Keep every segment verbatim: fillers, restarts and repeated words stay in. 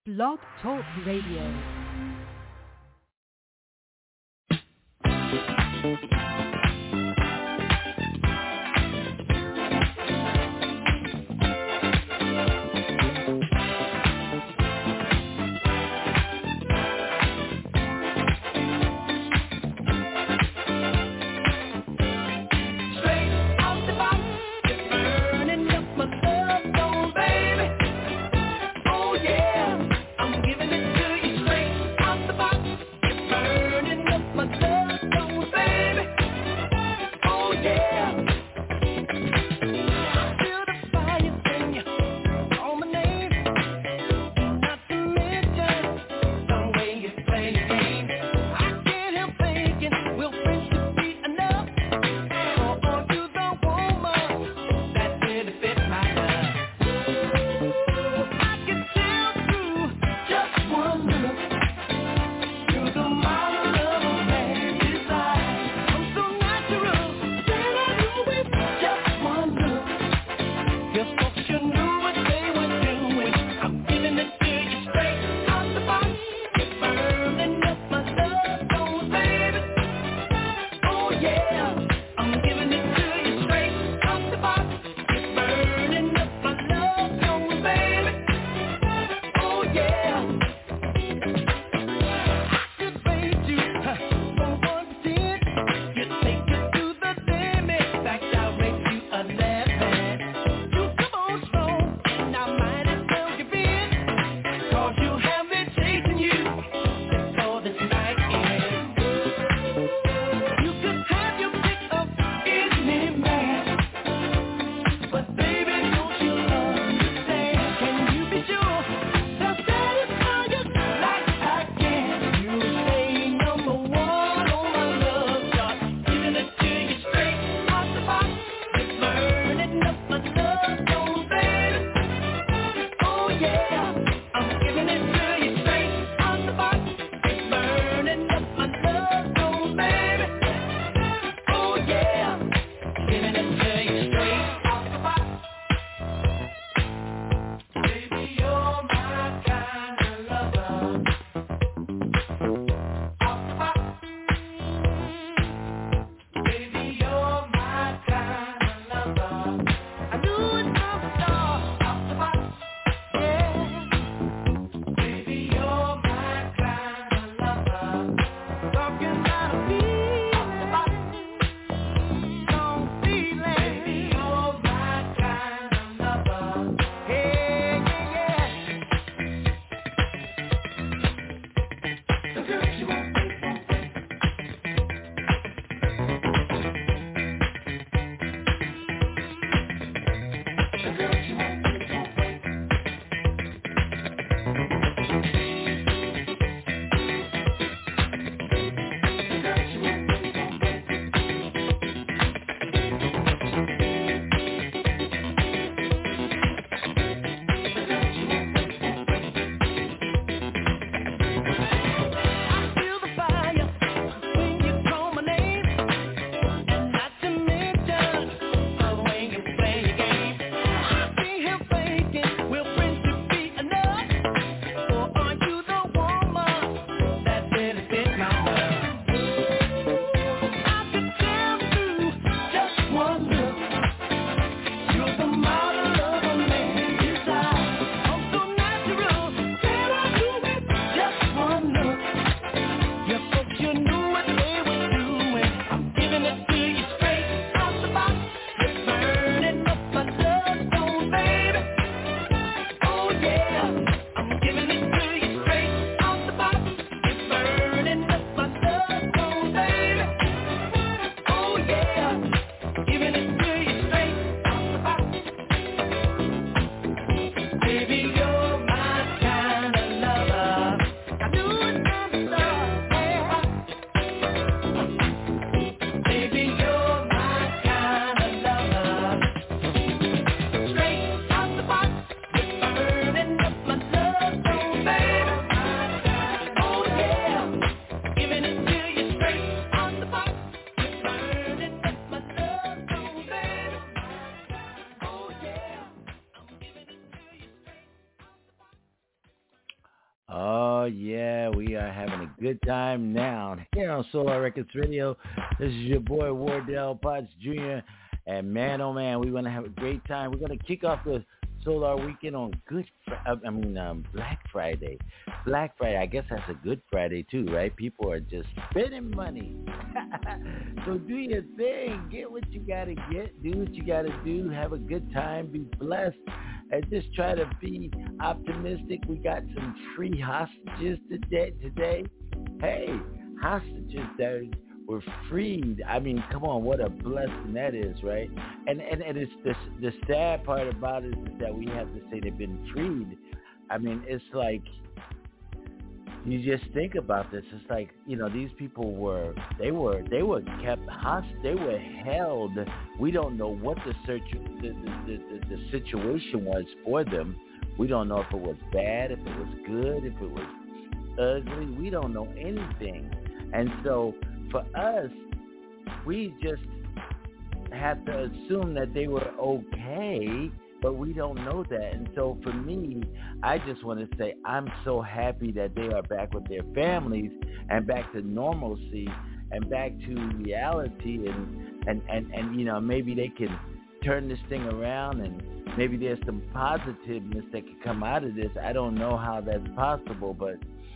Blog Talk Radio. Oh, yeah, we are having a good time now here on Solar Records Radio. This is your boy, Wardell Potts Junior And man, oh man, we're going to have a great time. We're going to kick off the Solar Weekend on Good, Fr- I mean, um, Black Friday. Black Friday, I guess that's a Good Friday too, right? People are just spending money. So do your thing. Get what you got to get. Do what you got to do. Have a good time. Be blessed. And just try to be optimistic. We got some free hostages today. Today, hey, hostages that were freed. I mean, come on, what a blessing that is, right? And and, and it's the the sad part about it is that we have to say they've been freed. I mean, it's like you just think about this. It's like, you know, these people were they were they were kept hostage. They were held. We don't know what the search the the, the the situation was for them. We don't know if it was bad, if it was good, if it was ugly. We don't know anything. And so for us, we just have to assume that they were okay, but we don't know that. And so for me, I just want to say I'm so happy that they are back with their families and back to normalcy and back to reality, and, and, and, and you know, maybe they can turn this thing around, and maybe there's some positiveness that could come out of this. I don't know how that's possible, but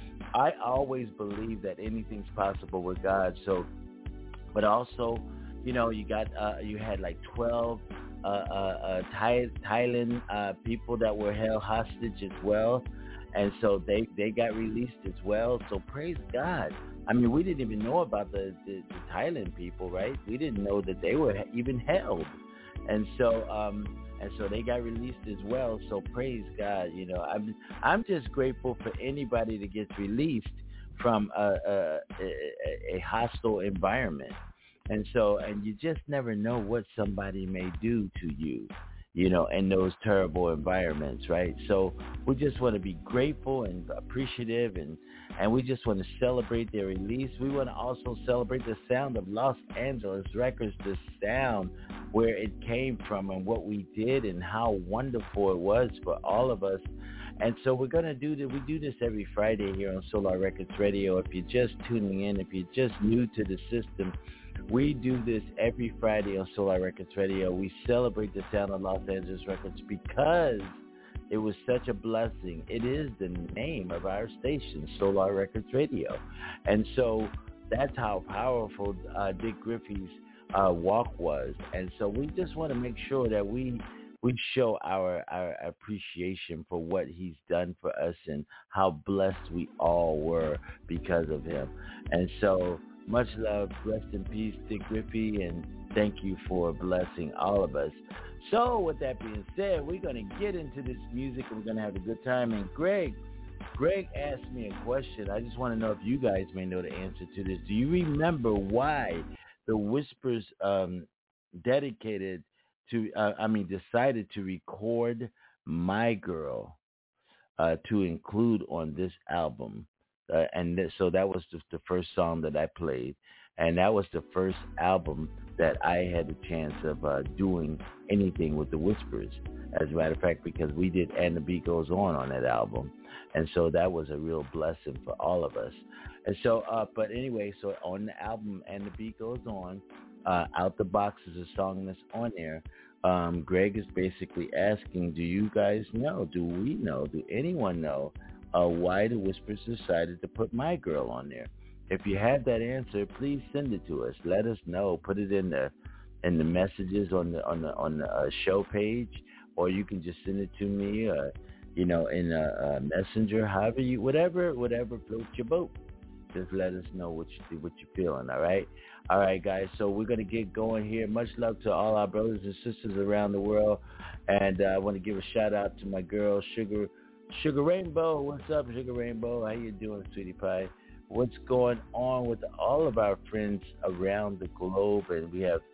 I always believe that anything's possible with God. So, but also, you know, you got uh, you had like twelve uh, uh, uh, Thai, Thailand uh, people that were held hostage as well, and so they they got released as well. So praise God. I mean, we didn't even know about the, the, the Thailand people, right? We didn't know that they were even held, and so. Um, And so they got released as well. So praise God. You know, I'm I'm just grateful for anybody that gets released from a, a, a, a hostile environment. And so, and you just never know what somebody may do to you, you know, in those terrible environments, right? So we just want to be grateful and appreciative, and, and we just want to celebrate their release. We want to also celebrate the sound of Los Angeles Records, the sound where it came from and what we did and how wonderful it was for all of us. And so we're going to do that. We do this every Friday here on Solar Records Radio. If you're just tuning in, if you're just new to the system, we do this every Friday on Solar Records Radio. We celebrate the sound of Los Angeles Records because it was such a blessing. It is the name of our station, Solar Records Radio. And so that's how powerful uh, Dick Griffey's uh, walk was. And so we just want to make sure that we we show our, our appreciation for what he's done for us and how blessed we all were because of him. And so much love, rest in peace, Dick Griffey, and thank you for blessing all of us. So with that being said, we're going to get into this music and we're going to have a good time. And Greg, Greg asked me a question. I just want to know if you guys may know the answer to this. Do you remember why the Whispers um, dedicated to, uh, I mean, decided to record My Girl uh, to include on this album? Uh, and th- so that was the, the first song that I played. And that was the first album that I had the chance of uh, doing anything with the Whispers. As a matter of fact, because we did And the Beat Goes On on that album. And so that was a real blessing for all of us. And so, uh, but anyway, so on the album And the Beat Goes On, uh, Out the Box is a song that's on there. Um, Greg is basically asking, do you guys know, do we know, do anyone know uh, why the Whispers decided to put My Girl on there? If you have that answer, please send it to us. Let us know. Put it in the in the messages on the on the on the uh, show page, or you can just send it to me, uh, you know, in a, a messenger. However you, whatever, whatever floats your boat. Just let us know what you what you're feeling. All right, all right, guys. So we're gonna get going here. Much love to all our brothers and sisters around the world, and uh, I want to give a shout out to my girl Sugar Sugar Rainbow. What's up, Sugar Rainbow? How you doing, sweetie pie? What's going on with all of our friends around the globe? And we have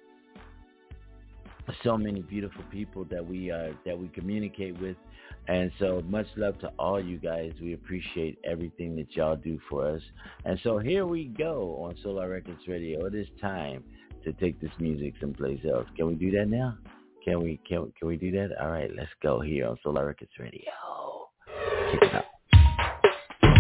so many beautiful people that we uh, that we communicate with. And so much love to all you guys. We appreciate everything that y'all do for us. And so here we go on Solar Records Radio. It is time to take this music someplace else. Can we do that now? Can we can, can we do that? All right, let's go here on Solar Records Radio. Check it out.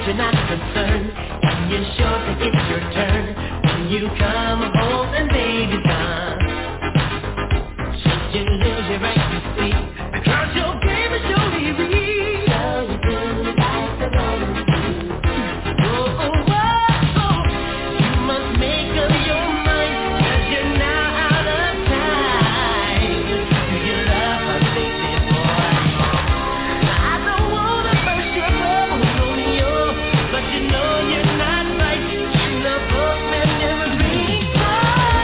you're not concerned, and you're sure that it's your turn. When you come home and baby's gone, should you lose your right to speak? Because your game is surely real. So you do like the Romans do. Oh, oh, oh, oh. You must make up your mind, cause you're now out of time. Do you love her, baby boy? I don't wanna burst your bubble, Romeo, but you know you're not right, and the book man never reads.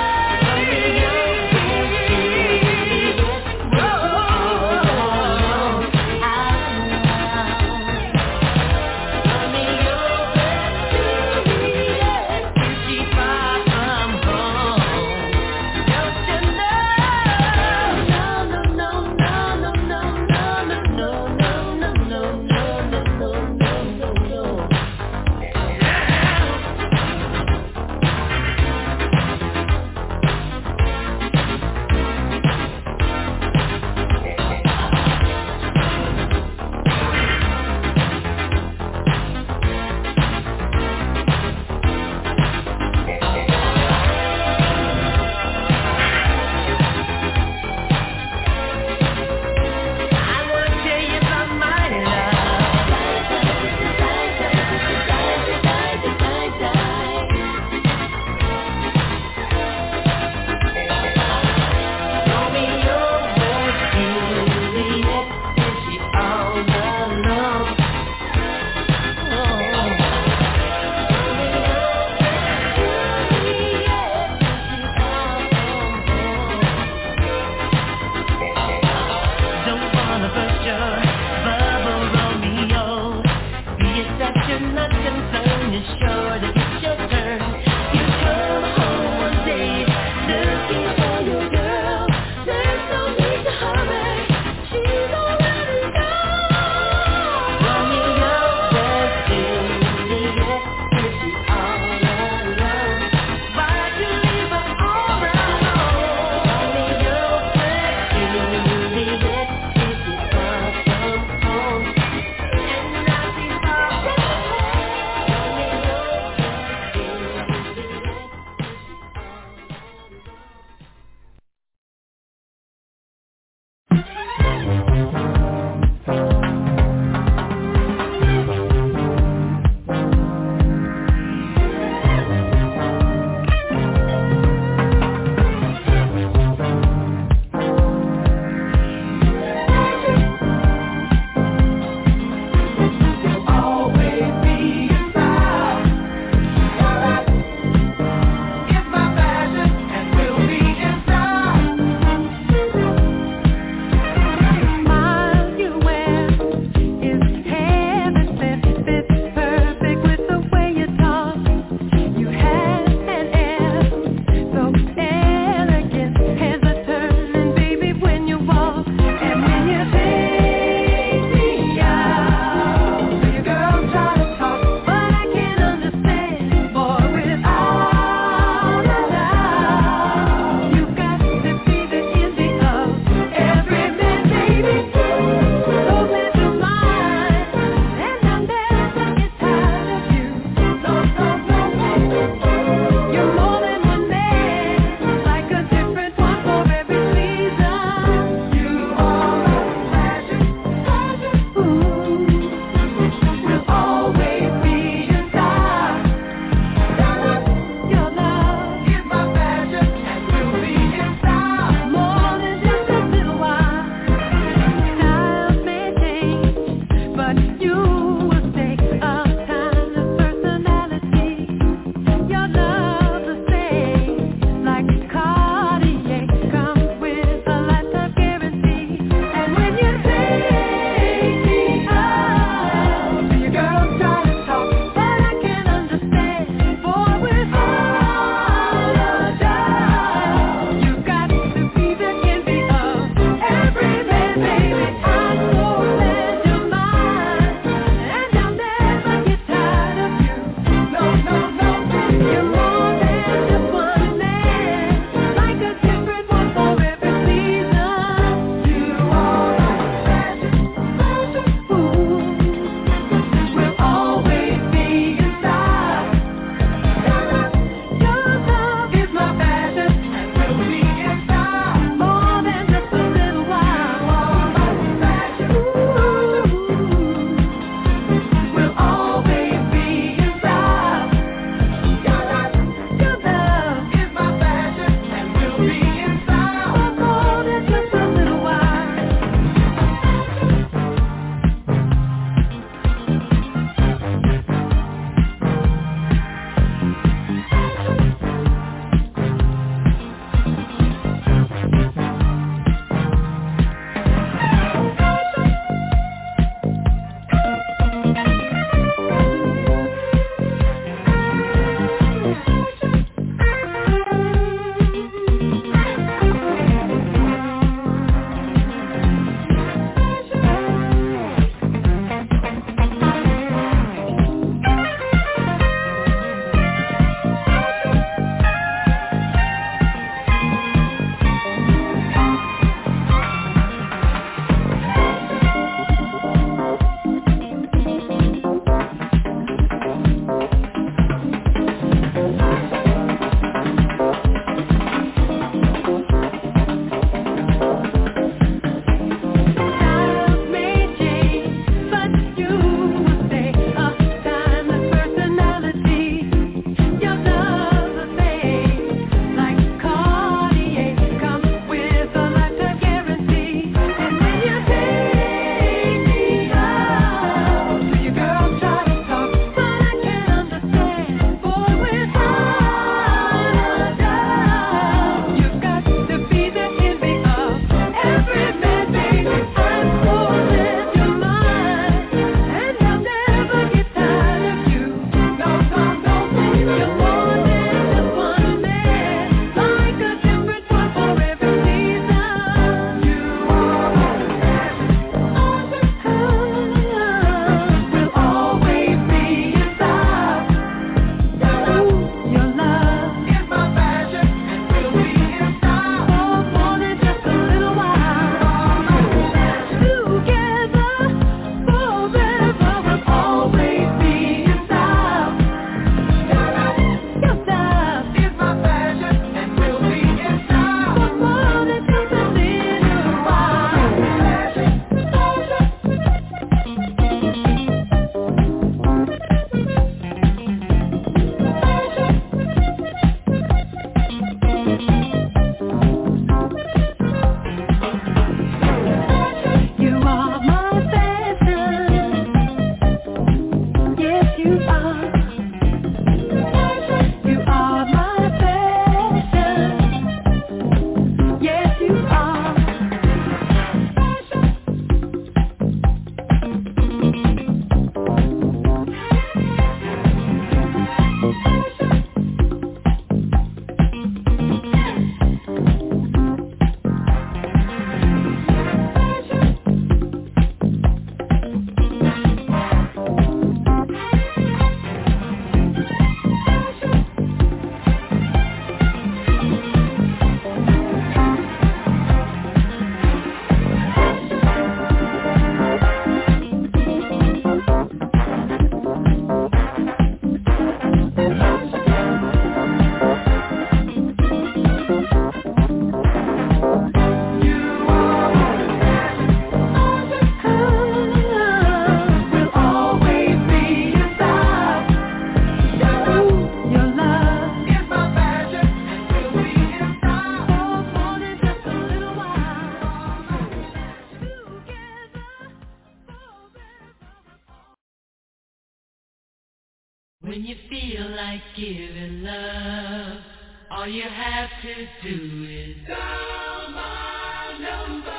When you feel like giving love, all you have to do is dial my number.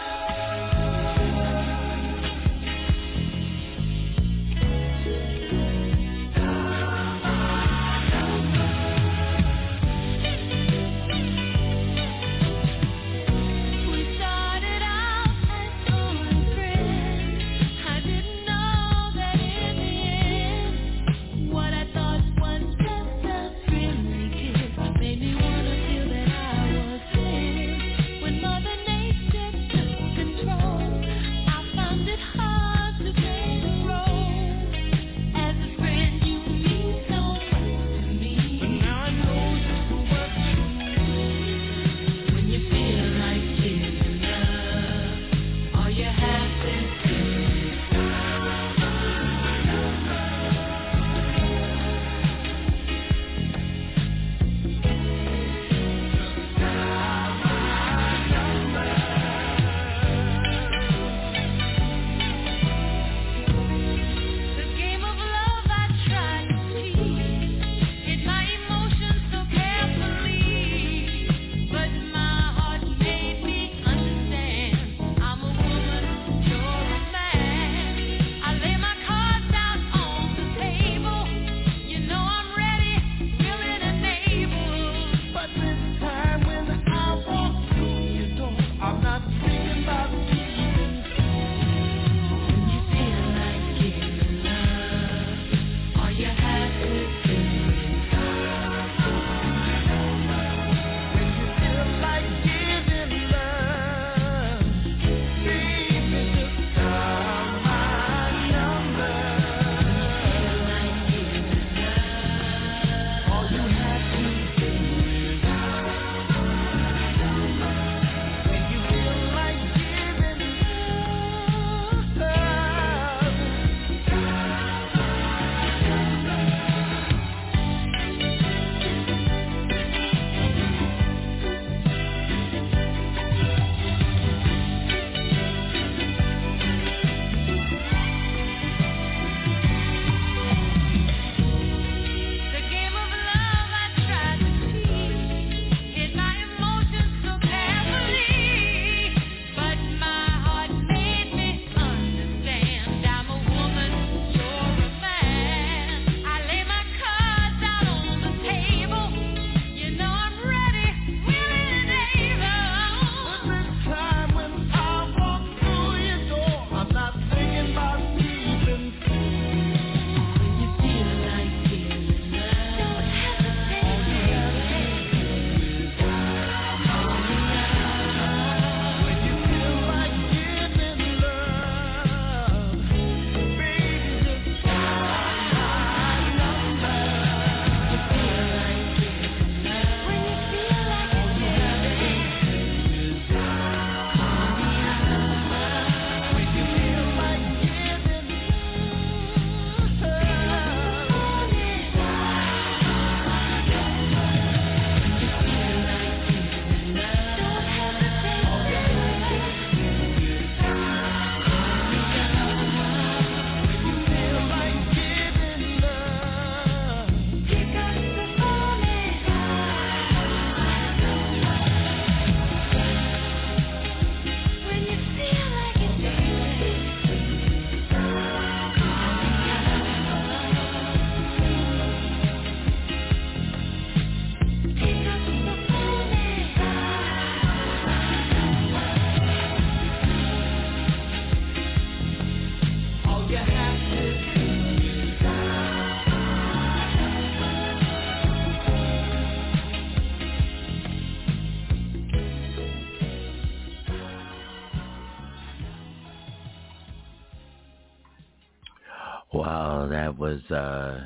Wow, that was uh,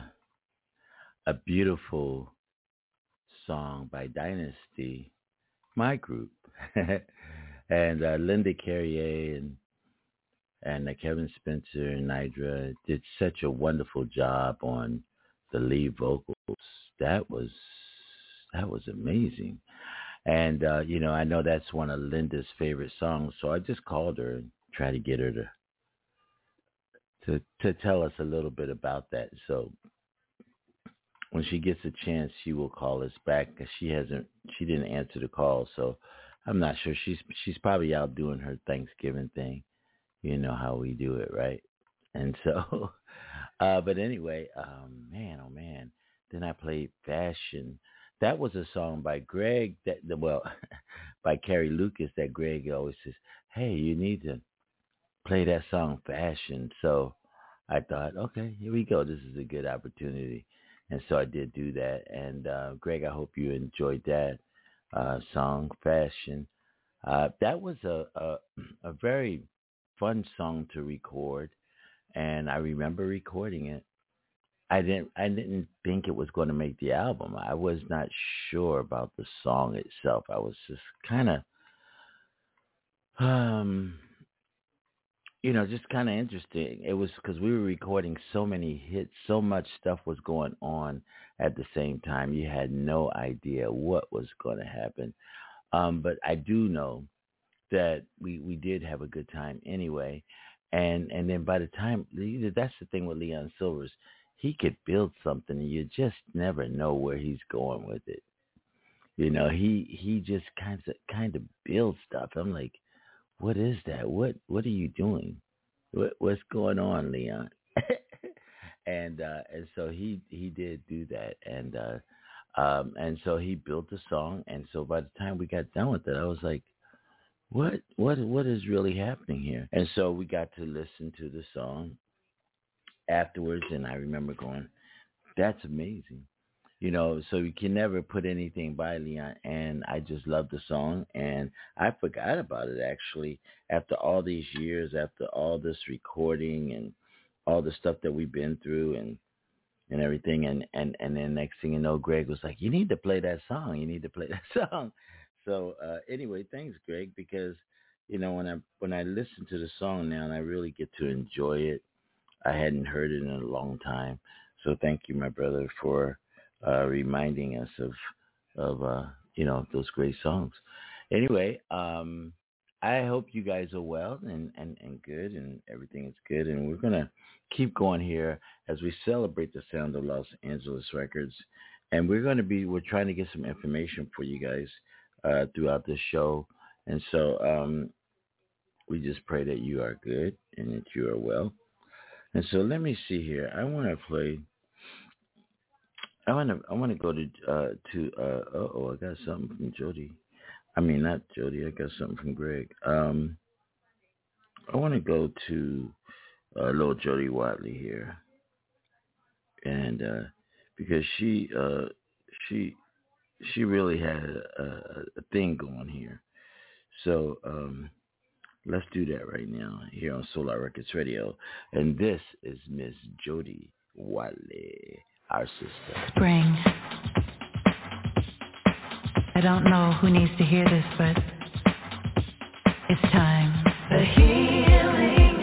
a beautiful song by Dynasty, my group, and uh, Linda Carrier and and uh, Kevin Spencer and Nidra did such a wonderful job on the lead vocals. That was that was amazing. And uh, you know, I know that's one of Linda's favorite songs, so I just called her and tried to get her to to to tell us a little bit about that. So when she gets a chance, she will call us back because she hasn't, she didn't answer the call. So I'm not sure. She's she's probably out doing her Thanksgiving thing. You know how we do it, right? And so, uh, but anyway, um, man, oh man. Then I played Fashion. That was a song by Greg. That well, by Carrie Lucas. That Greg always says, "Hey, you need to play that song Fashion." So I thought, okay, here we go. This is a good opportunity. And so I did do that. And uh, Greg, I hope you enjoyed that uh, song, Fashion. Uh, that was a, a a very fun song to record, and I remember recording it. I didn't I didn't think it was going to make the album. I was not sure about the song itself. I was just kind of, um, you know, just kind of interesting. It was because we were recording so many hits, so much stuff was going on at the same time. You had no idea what was going to happen. Um, but I do know that we, we did have a good time anyway. And and then by the time, that's the thing with Leon Silvers, he could build something and you just never know where he's going with it. You know, he he just kind of kind of builds stuff. I'm like, what is that? What what are you doing? What what's going on, Leon? and uh, and so he he did do that, and uh, um, and so he built the song. And so by the time we got done with it, I was like, what what what is really happening here? And so we got to listen to the song afterwards, and I remember going, that's amazing. You know, so you can never put anything by Leon, and I just love the song, and I forgot about it, actually, after all these years, after all this recording and all the stuff that we've been through and and everything, and, and, and then next thing you know, Greg was like, you need to play that song, you need to play that song. So uh, anyway, thanks, Greg, because, you know, when I, when I listen to the song now, and I really get to enjoy it, I hadn't heard it in a long time, so thank you, my brother, for Uh, reminding us of, of uh, you know, those great songs. Anyway, um, I hope you guys are well and, and, and good and everything is good. And we're going to keep going here as we celebrate the sound of Los Angeles Records. And we're going to be, we're trying to get some information for you guys uh, throughout this show. And so um, we just pray that you are good and that you are well. And so let me see here. I want to play... I want to I want to go to uh, to uh, oh I got something from Jody. I mean not Jody. I got something from Greg. Um, I want to go to uh, little Jody Watley here, and uh, because she uh, she she really had a, a, a thing going here. So um, let's do that right now here on Solar Records Radio, and this is Miss Jody Watley. Our sister. Spring. I don't know who needs to hear this, but it's time. The healing.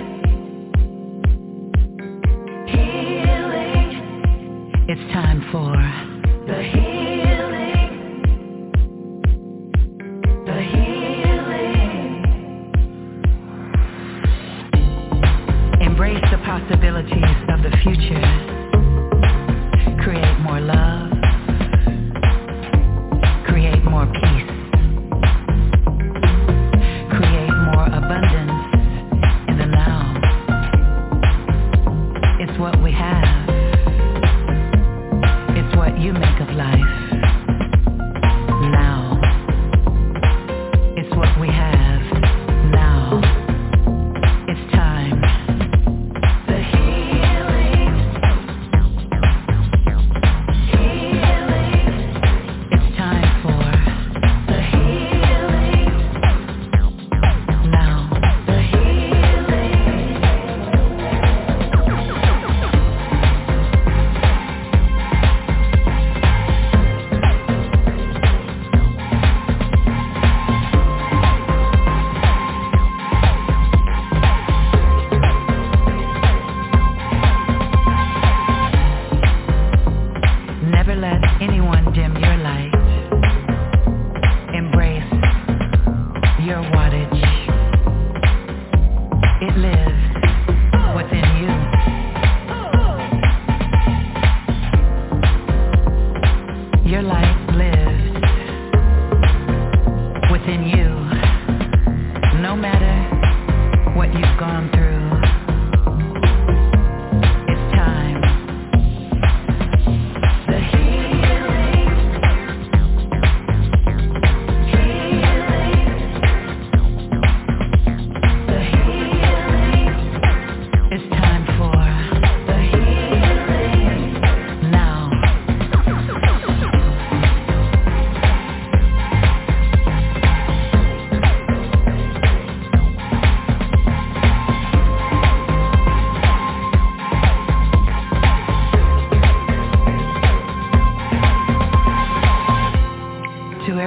Healing. It's time for the healing. The healing. Embrace the possibilities of the future. Create more love, create more peace, create more abundance in the now. It's what we have. It's what you make of life. Now. It's what we have. Now. It's time.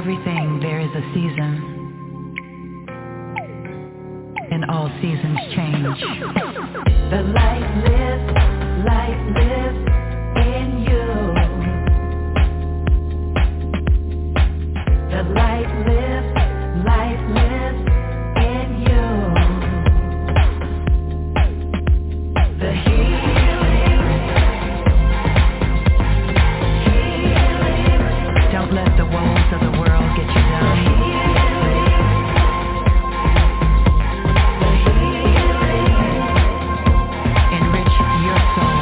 everything there is a season, and all seasons change. The light lives, light lives in you. The light lives, light lives in you. The healing, healing. Don't let the woes of the world get you down. The healing, enrich your soul.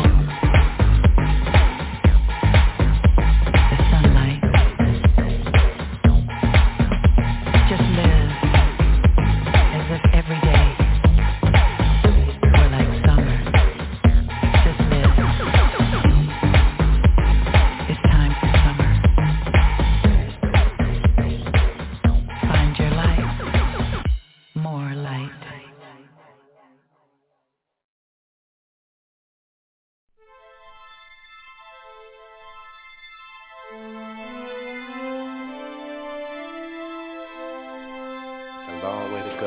The sunlight. Just live as if every day were like summer. Just live. It's time for summer. Find your light, more light. A long way to go.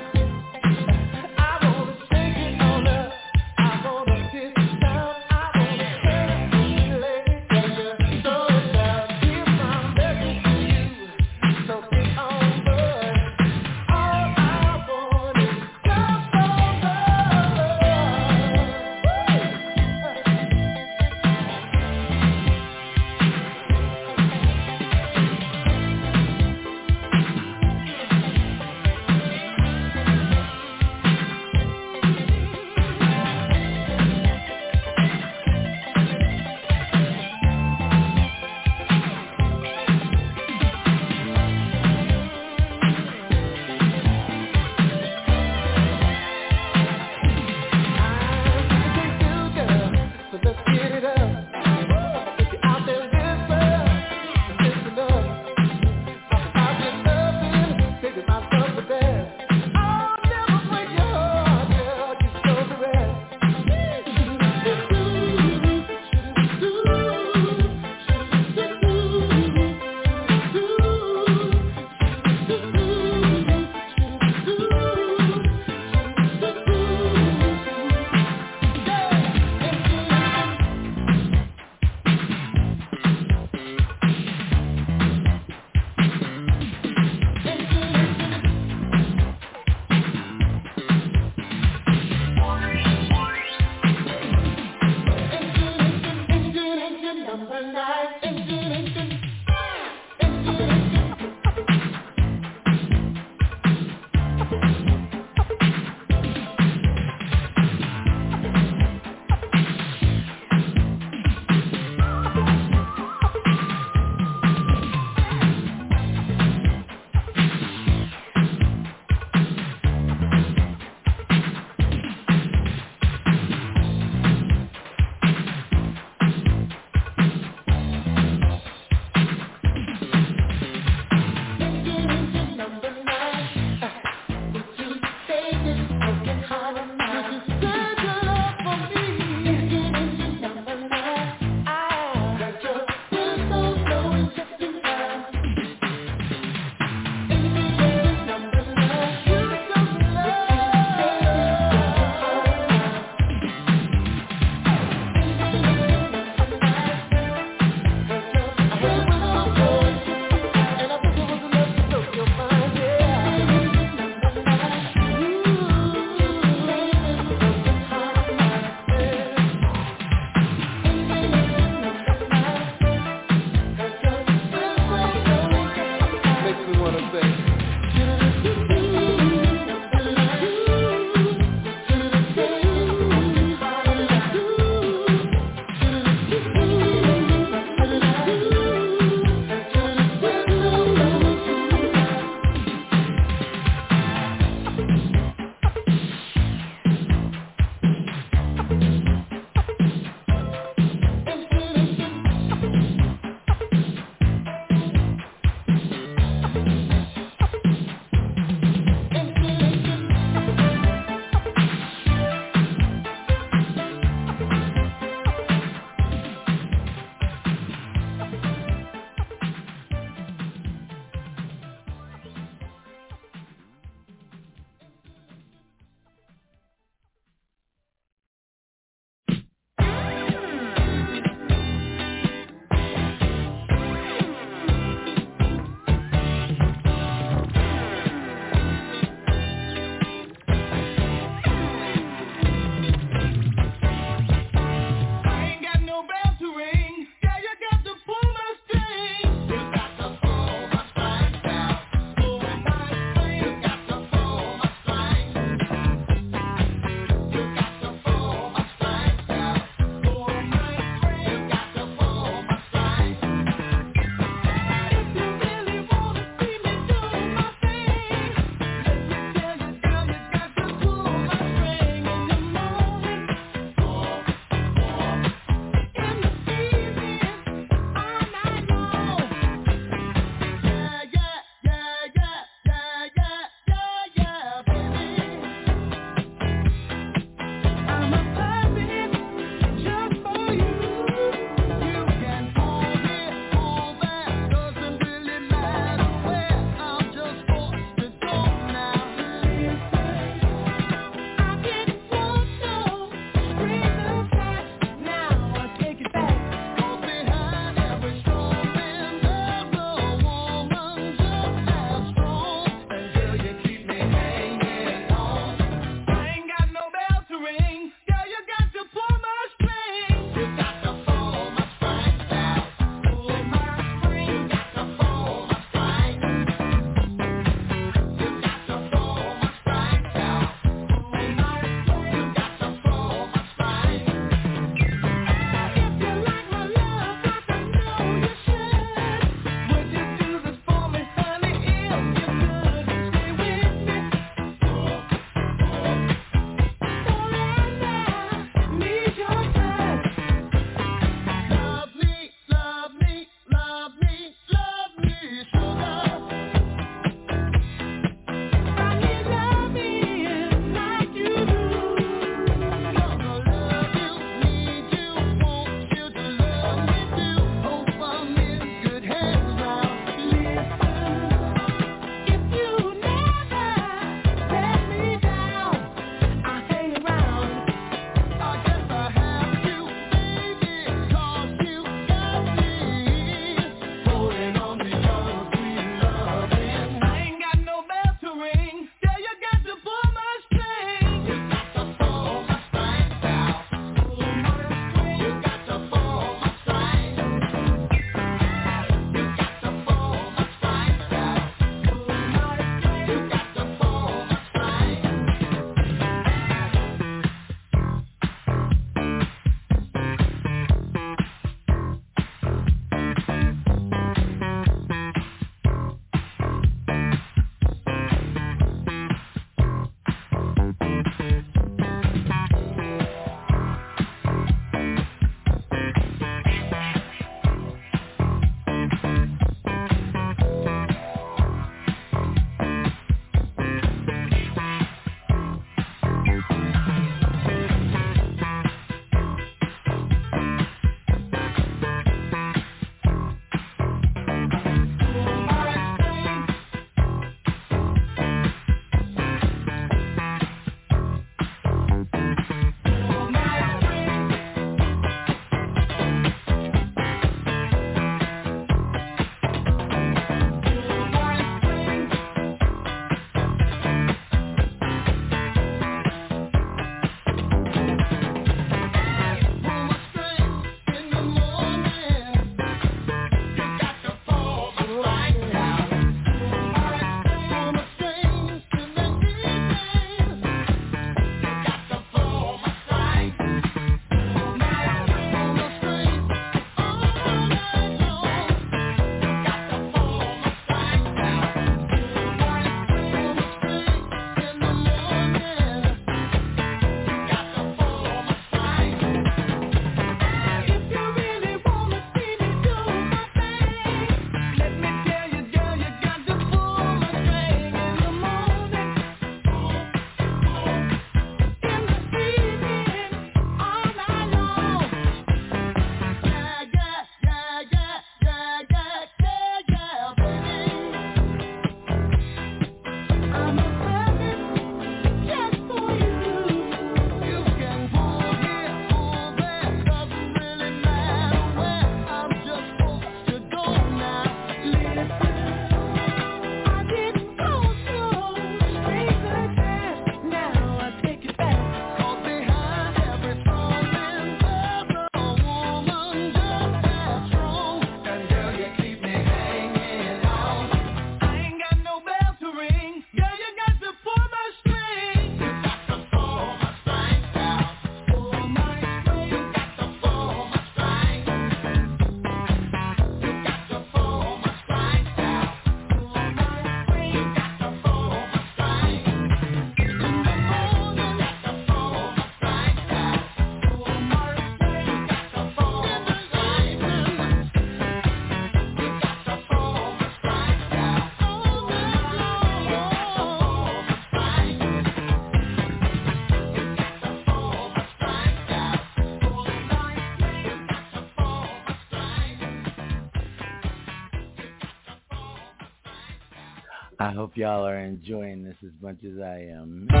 I hope y'all are enjoying this as much as I am. Come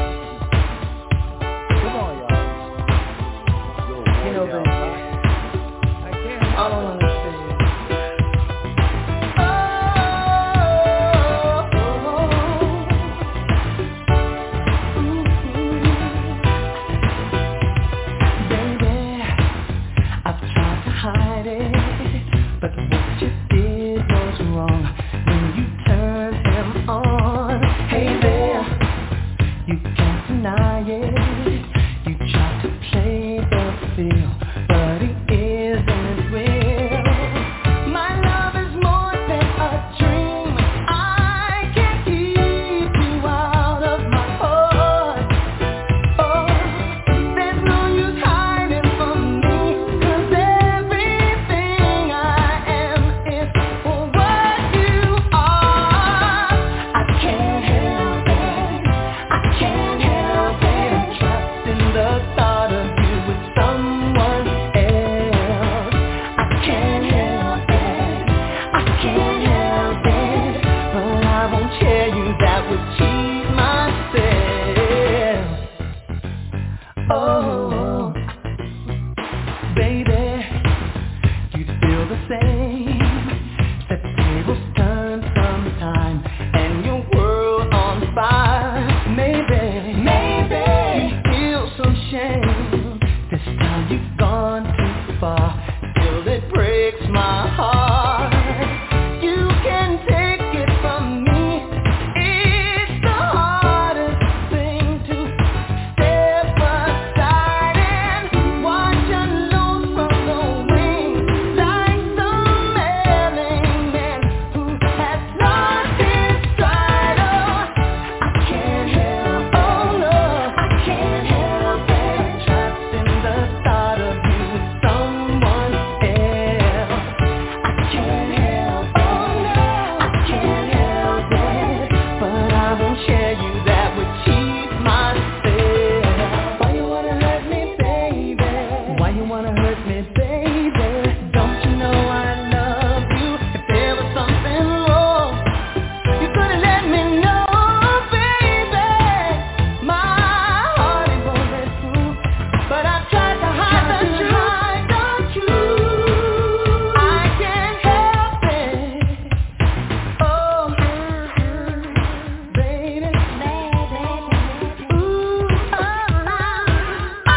on, y'all. Yo, You know, y'all. baby, I can't. I don't understand. Hide it, but what you did was wrong when you turned him on. Hey there, you can't deny it. You tried to play the field, but it isn't real. My love is more than a dream. I can't keep you out of my heart. Oh, there's no use hiding from me, 'cause everything I am is for what you are. I can't help it, I can't help it. I'm trapped in the thought of you with someone else. I can't help it, I can't help it. But I won't tell you that would cheat myself. Oh, baby, you'd feel the same. The tables turn sometime and your world on fire. Maybe, maybe you feel some shame. This time you've gone too far, till it breaks my heart. You can take it from me, it's the hardest thing to step aside and watch you lose from the wings, like the mailing man who has lost his stride. Oh, I can't help, oh no, I can't help it. Trapped in the thought of you with someone else. I can't help, oh no, I can't help it. But I won't share you that would cheat myself. Why you wanna hurt me, baby? Why you wanna hurt me, baby? Don't you know I love you? If there was something wrong, you could've let me know, baby. My heart is only true, but I tried to hide the truth. Don't you? I can't help it. Oh, baby, ooh, oh, oh, oh.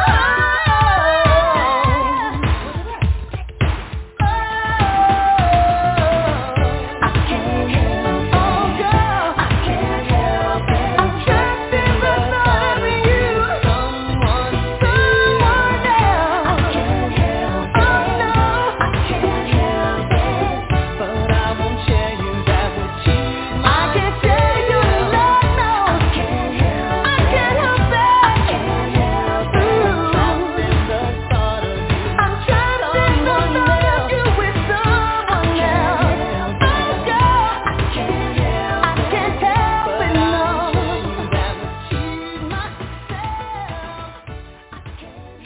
I can't help, oh girl, I can't help it. I'm trapped in the thought of you, someone, someone else. I can't help it, oh no, I can't help it. But I won't share you that would cheat myself. I can't tell you love, no, I can't help, I can't help it, I can't help it. Trapped in the thought of you, I'm trapped in the thought of you with someone else. Oh girl, I can't help, I can't help it, no. That would cheat myself. I can't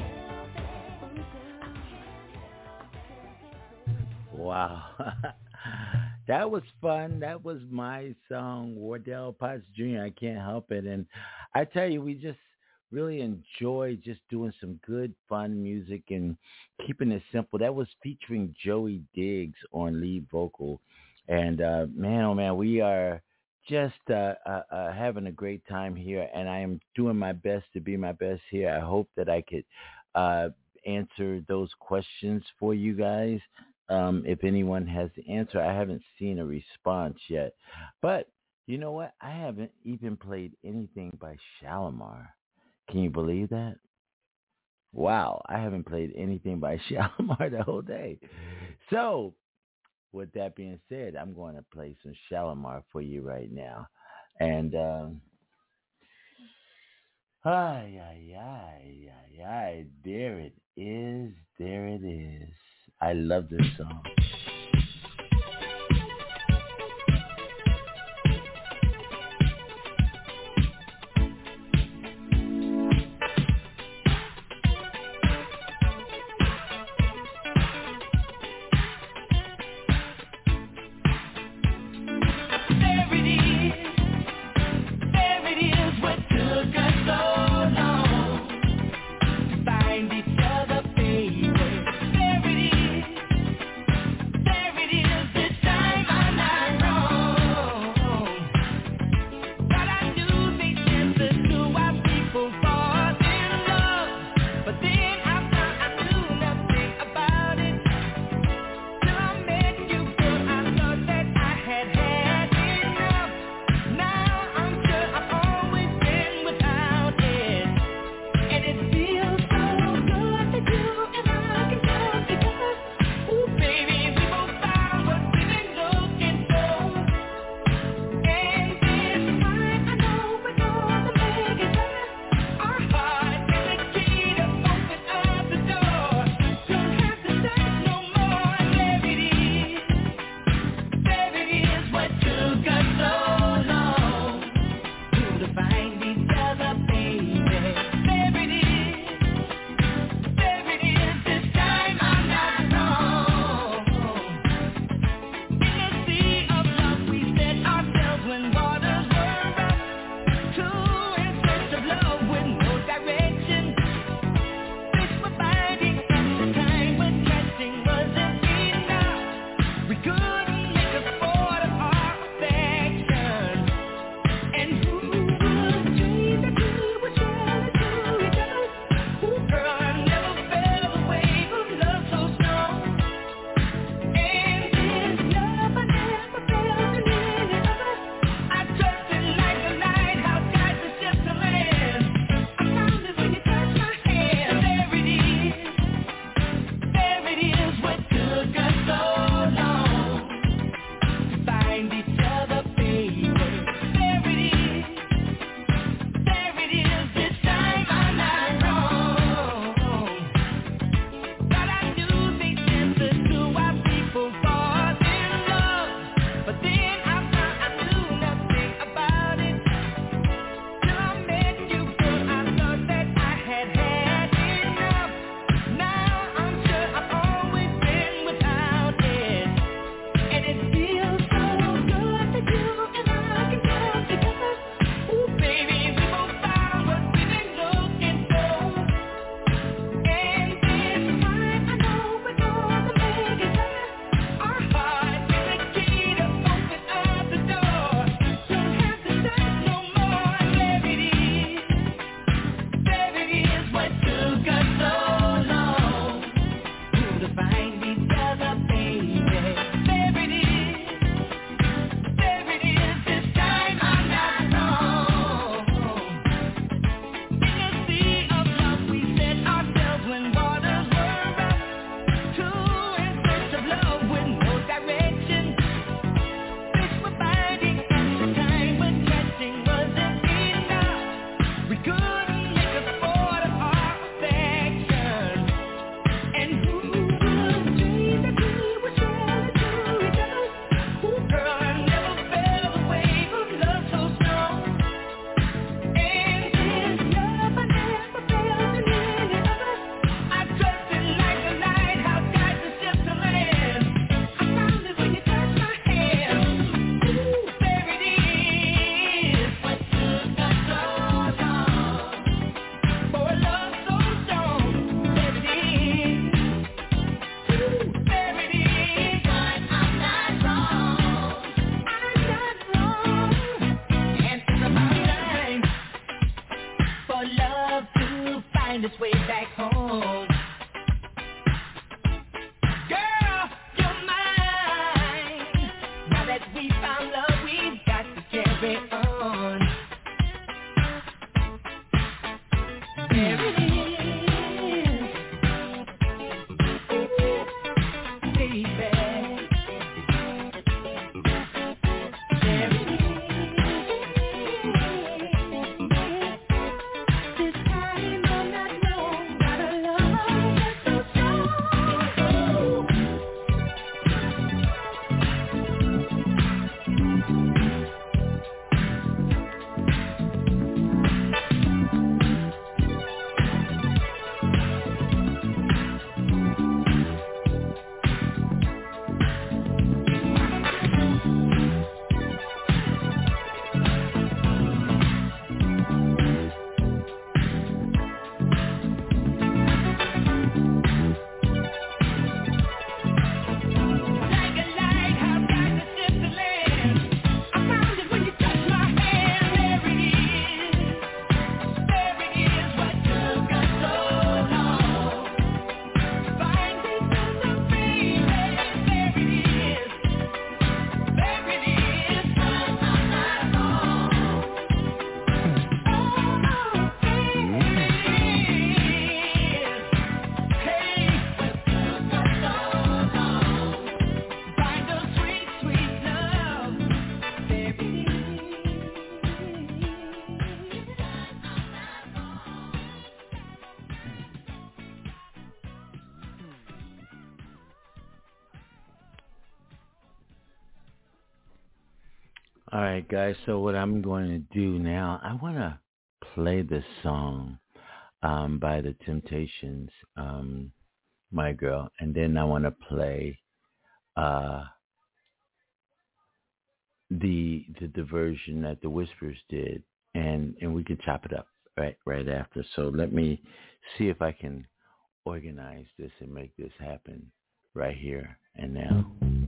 help it. Wow. That was fun. That was my song, Wardell Potts Junior I can't help it. And I tell you, we just really enjoy just doing some good, fun music and keeping it simple. That was featuring Joey Diggs on lead vocal. And uh, man, oh man, we are just uh, uh, uh, having a great time here. And I am doing my best to be my best here. I hope that I could uh, answer those questions for you guys. Um, if anyone has the answer, I haven't seen a response yet. But you know what? I haven't even played anything by Shalamar. Can you believe that? Wow, I haven't played anything by Shalamar the whole day. So, with that being said, I'm going to play some Shalamar for you right now. And, um, ay, ay, ay, ay, ay, there it is, there it is. I love this song. There it is. find its way back home. Girl, you're mine. Now that we found love, we've got to carry on. There it is. All right, guys, so what I'm going to do now, I want to play this song um, by The Temptations, um, My Girl, and then I want to play uh, the, the the version that the Whispers did, and, and we can chop it up right right after. So let me see if I can organize this and make this happen right here and now.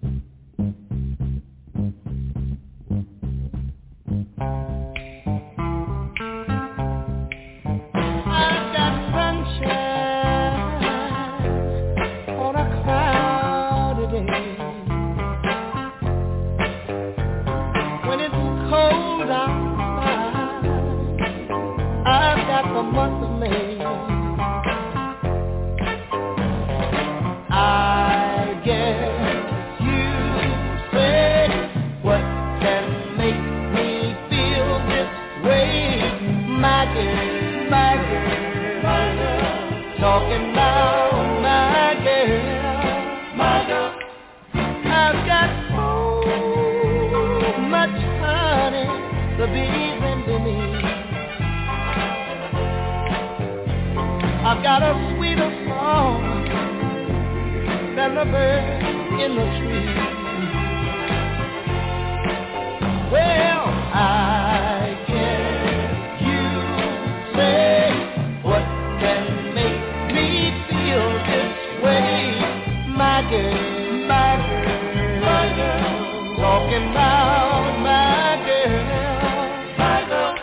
I've got a sweeter song than the bird in the tree. Well, I guess you say, what can make me feel this way? My girl, my girl, my girl, talking about my girl, my girl.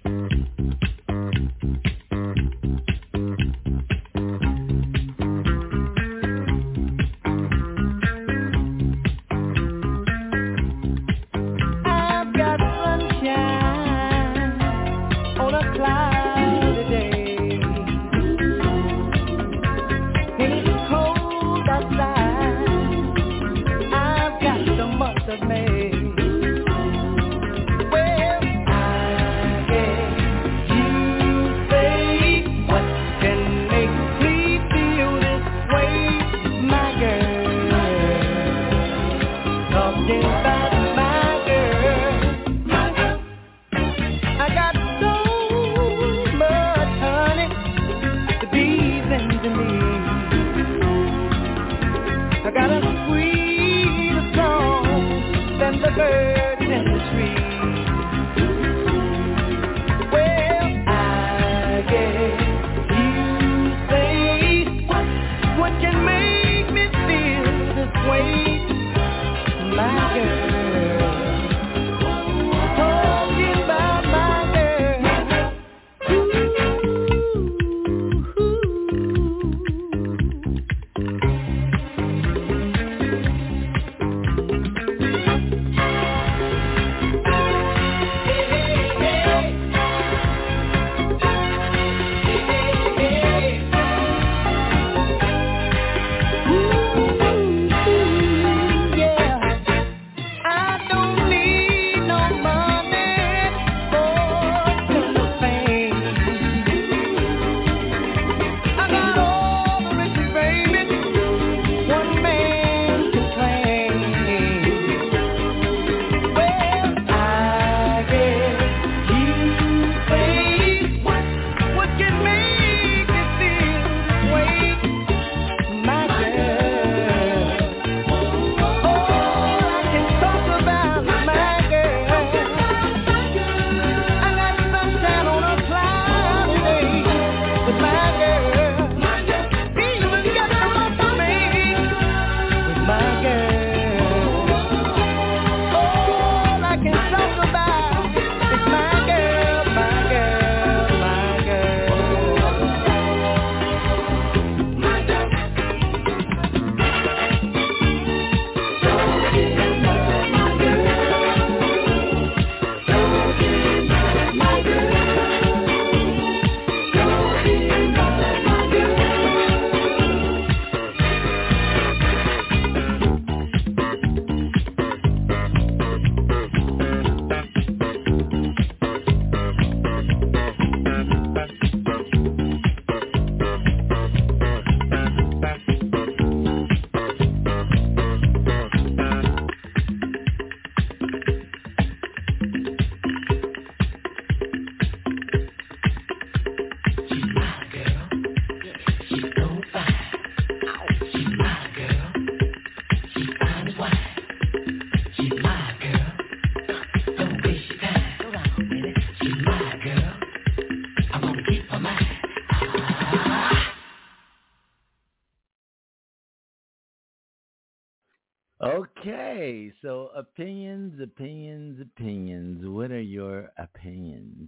Okay, so opinions, opinions, opinions. What are your opinions?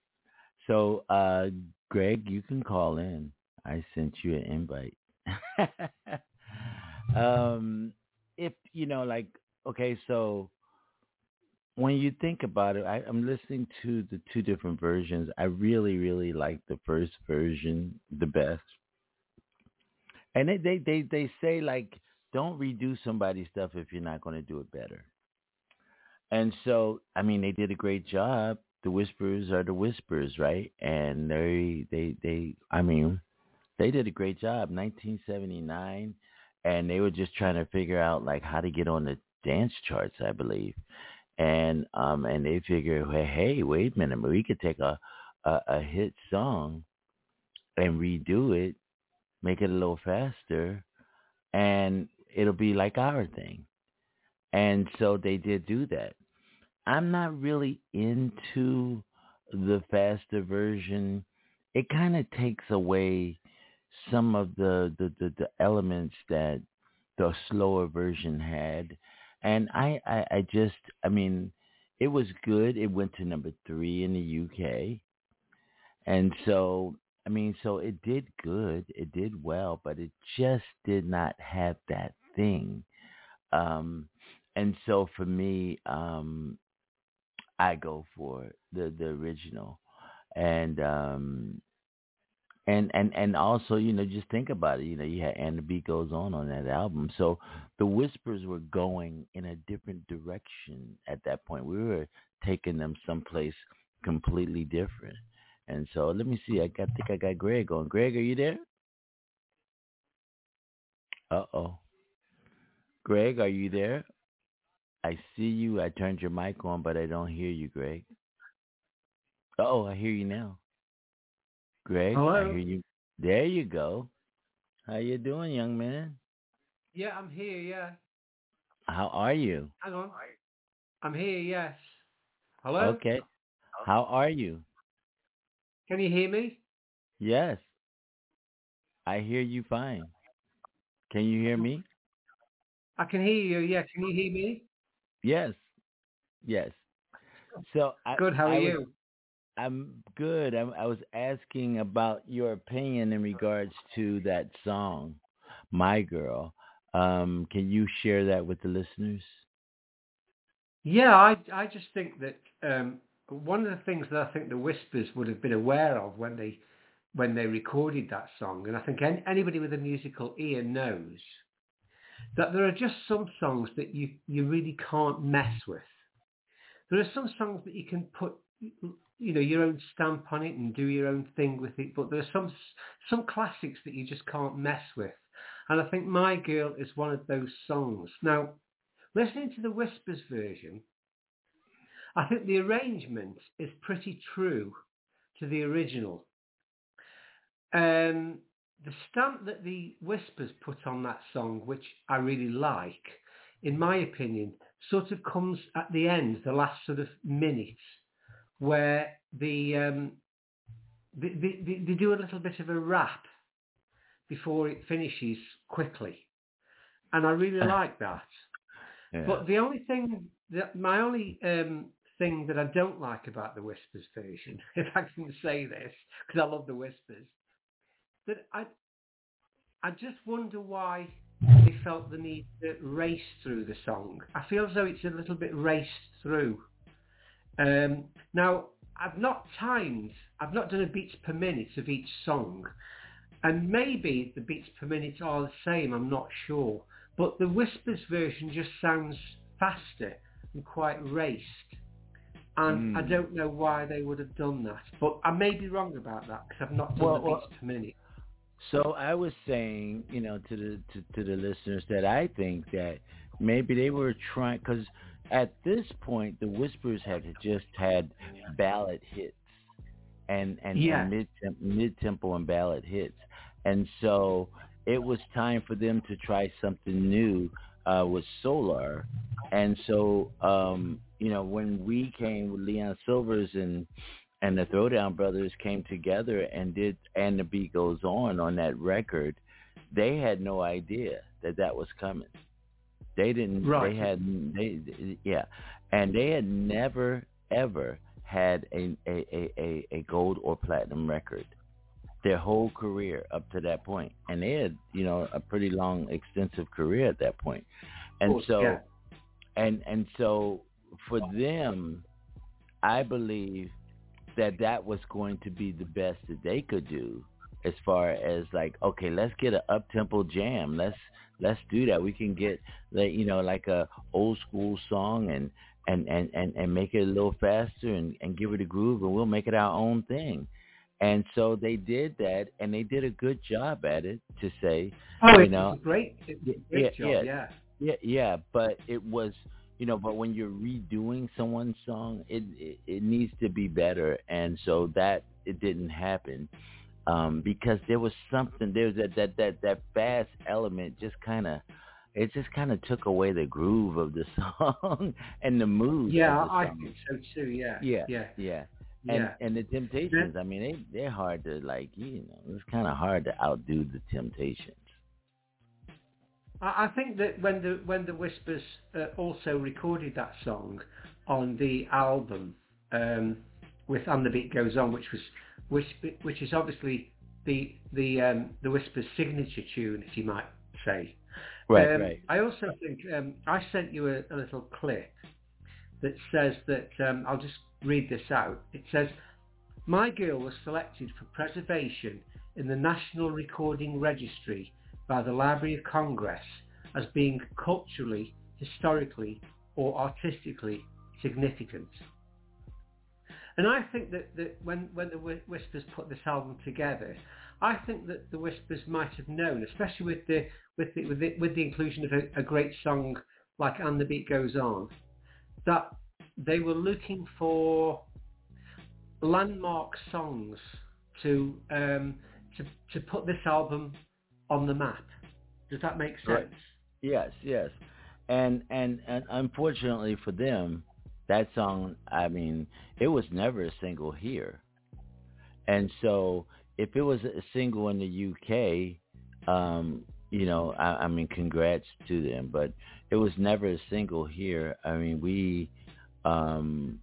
So, uh, Greg, you can call in. I sent you an invite. um, if, you know, like, okay, so when you think about it, I, I'm listening to the two different versions. I really, really like the first version the best. And they, they, they, they say, like, don't redo somebody's stuff if you're not going to do it better. And so, I mean, they did a great job. The Whispers are the Whispers, right? And they, they, they, I mean, they did a great job. nineteen seventy-nine, and they were just trying to figure out, like, how to get on the dance charts, I believe. And um, and they figured, hey, hey, wait a minute, we could take a, a, a hit song and redo it, make it a little faster, and it'll be like our thing. And so they did do that. I'm not really into the faster version. It kind of takes away some of the, the, the, the elements that the slower version had. And I, I, I just, I mean, it was good. It went to number three in the U K, and so I mean, so it did good. It did well, but it just did not have that thing. Um, and so for me, um, I go for the the original, and um, and and and also, you know, just think about it. You know, you had "And the Beat Goes On" on that album, so the Whispers were going in a different direction at that point. We were taking them someplace completely different. And so let me see. I got, think I got Greg on. Greg, are you there? Uh oh. Greg, are you there? I see you. I turned your mic on, but I don't hear you, Greg. Oh, I hear you now. Greg, Hello? I hear you. There you go. How you doing, young man? Yeah, I'm here, yeah. How are you? Hang on. I'm here, yes. Hello? Okay. How are you? Can you hear me? Yes. I hear you fine. Can you hear me? I can hear you, yeah. Can you hear me? Yes. Yes. So I, Good, how are I was, you? I'm good. I, I was asking about your opinion in regards to that song, "My Girl." Um, can you share that with the listeners? Yeah, I I just think that um, one of the things that I think the Whispers would have been aware of when they when they recorded that song, and I think any, anybody with a musical ear knows, that there are just some songs that you, you really can't mess with. There are some songs that you can put, you know, your own stamp on it and do your own thing with it, but there are some some classics that you just can't mess with. And I think "My Girl" is one of those songs. Now, listening to the Whispers version, I think the arrangement is pretty true to the original. Um, the stamp that the Whispers put on that song, which I really like, in my opinion, sort of comes at the end, the last sort of minute, where the, um, they, they, they do a little bit of a rap before it finishes quickly. And I really like that. Yeah. But the only thing, that my only um, thing that I don't like about the Whispers version, if I can say this, because I love the Whispers, that I, I just wonder why they felt the need to race through the song. I feel as though it's a little bit raced through. Um, now, I've not timed, I've not done a beats per minute of each song, and maybe the beats per minute are the same, I'm not sure. But the Whispers version just sounds faster and quite raced. And mm. I don't know why they would have done that. But I may be wrong about that because I've not done well, the beats well, per minute. So I was saying, you know, to the to, to the listeners that I think that maybe they were trying, because at this point the Whispers had just had ballad hits and and, yeah. and mid mid tempo and ballad hits, and so it was time for them to try something new uh, with Solar, and so um, you know, when we came with Leon Silvers and and the Throwdown Brothers came together and did "And the Beat Goes On" on that record, they had no idea that that was coming. They didn't. Right. They had. They yeah, and they had never ever had a a, a, a, a gold or platinum record their whole career up to that point, and they had, you know, a pretty long, extensive career at that point, and course, so, yeah. and and so for them, I believe that that was going to be the best that they could do, as far as like, okay, let's get an up-tempo jam. Let's let's do that. We can get, like, you know, like a old school song and and, and, and, and make it a little faster and, and give it a groove, and we'll make it our own thing. And so they did that, and they did a good job at it, to say, oh, you it know, was great. It was a great yeah, job, yeah, yeah. yeah, yeah. But it was, you know, but when you're redoing someone's song, it, it it needs to be better, and so that it didn't happen, um, because there was something there that that that that fast element just kind of, it just kind of took away the groove of the song and the mood. Yeah, of the I song. think so too. Yeah, Yeah, yeah, yeah. And yeah. and the Temptations, I mean, they they're hard to, like, you know, it's kind of hard to outdo the Temptations. I think that when the when the Whispers uh, also recorded that song on the album um, with "And the Beat Goes On," which was which which is obviously the the um, the Whispers' signature tune, if you might say. Right, um, right. I also think um, I sent you a, a little clip that says that um, I'll just read this out. It says, "My Girl was selected for preservation in the National Recording Registry by the Library of Congress as being culturally, historically, or artistically significant." And I think that, that when, when the Whispers put this album together, I think that the Whispers might have known, especially with the with the with the, with the inclusion of a, a great song like "And the Beat Goes On," that they were looking for landmark songs to um, to to put this album on the map. Does that make sense? Right. Yes, yes. And, and and unfortunately for them, that song, I mean, it was never a single here. And so if it was a single in the U K, um, you know, I, I mean, congrats to them. But it was never a single here. I mean, we um,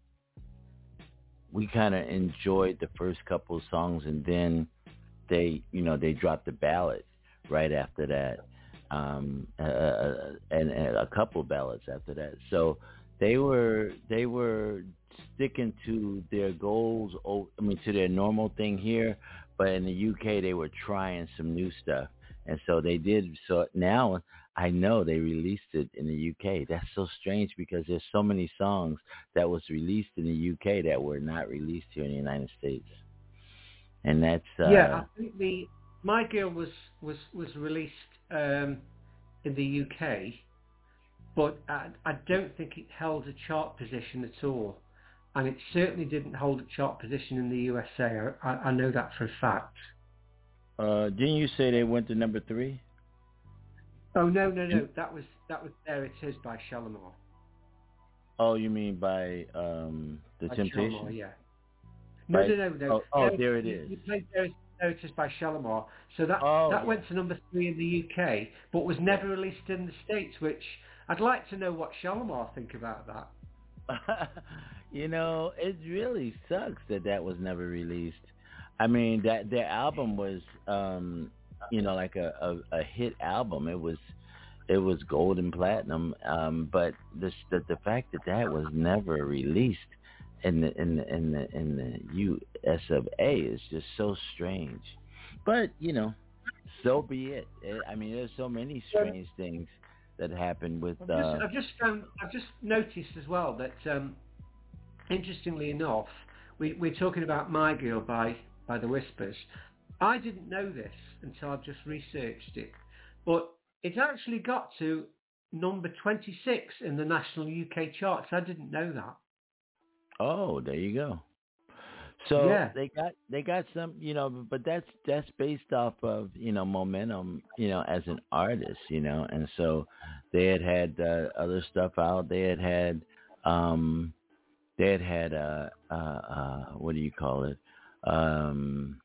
we kind of enjoyed the first couple of songs, and then they, you know, they dropped the ballad right after that, um, uh, and, and a couple of ballads after that. So they were they were sticking to their goals. I mean, to their normal thing here, but in the U K they were trying some new stuff, and so they did. So now I know they released it in the U K. That's so strange because there's so many songs that was released in the U K that were not released here in the United States, and that's uh, yeah. I think the My Girl was was was released um, in the U K, but I, I don't think it held a chart position at all, and it certainly didn't hold a chart position in the U S A. I, I know that for a fact. Uh, didn't you say they went to number three? Oh no no no! That was that was There It Is by Shalimar. Oh, you mean by um, the By Temptations? Shalimar, yeah. No By, no no no. Oh, oh no, there it you, is. You played There, there It Is by Shalimar, so that Oh, that yeah. went to number three in the U K, but was never released in the States. Which I'd like to know what Shalimar think about that. You know, it really sucks that that was never released. I mean, that their album was, um, you know, like a, a, a hit album. It was, it was gold and platinum. Um, but the, the the fact that that was never released in the in the in the in the U S of A is just so strange. But you know, so be it. it I mean, there's so many strange things that happen with. I've just, Uh, I've just found, I've just noticed as well that, um, interestingly enough, we, we're talking about My Girl by by the Whispers. I didn't know this until I've just researched it, but it's actually got to number twenty-six in the national U K charts. I didn't know that. Oh, there you go. So Yeah. they got they got some, you know, but that's that's based off of, you know, momentum, you know, as an artist, you know, and so they had had uh, other stuff out. They had had, um, they had had uh, uh, uh, what do you call it, um,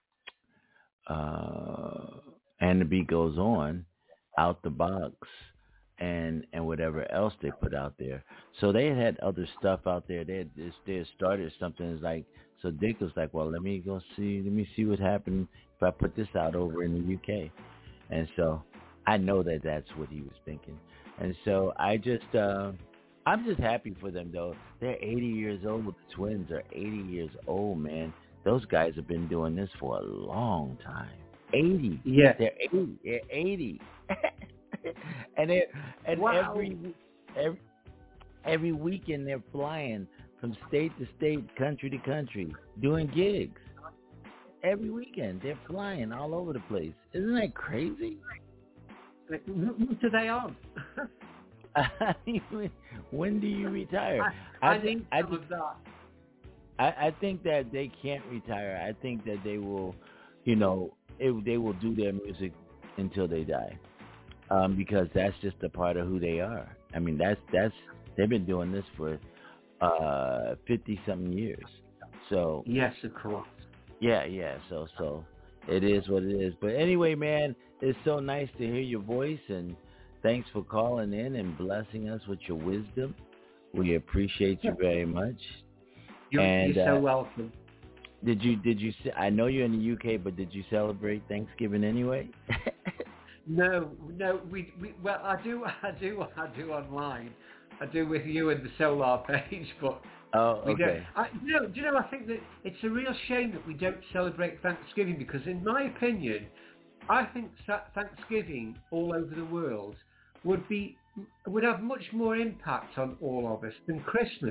uh, And the Beat Goes On, Out the Box, and and whatever else they put out there. So they had had other stuff out there. They had, they had started something like, so Dick was like, well, let me go see, let me see what happened if I put this out over in the U K. And so I know that that's what he was thinking. And so I just, uh, I'm just happy for them though. They're eighty years old. The twins are eighty years old, man. Those guys have been doing this for a long time. eighty. Yeah. They're eighty. They're eighty. and they and Wow. every every every weekend they're flying from state to state, country to country, doing gigs. Every weekend they're flying all over the place. Isn't that crazy? Like, what are they on? I mean, when do you retire? I, I, I think need I, some of that. I, I think that they can't retire. I think that they will, you know, it, they will do their music until they die, um, because that's just a part of who they are. I mean, that's that's they've been doing this for uh, fifty something years. So Yes, of course. yeah, yeah. So so it is what it is. But anyway, man, it's so nice to hear your voice, and thanks for calling in and blessing us with your wisdom. We appreciate you very much. You're, and, you're so uh, welcome. Did you, did you, I know you're in the U K, but did you celebrate Thanksgiving anyway? No, no, we, we, well, I do, I do, I do online. I do with you and the Solar page, but oh, we okay. don't. I, you know, do you know, I think that it's a real shame that we don't celebrate Thanksgiving because, in my opinion, I think Thanksgiving all over the world would be would have much more impact on all of us than Christmas.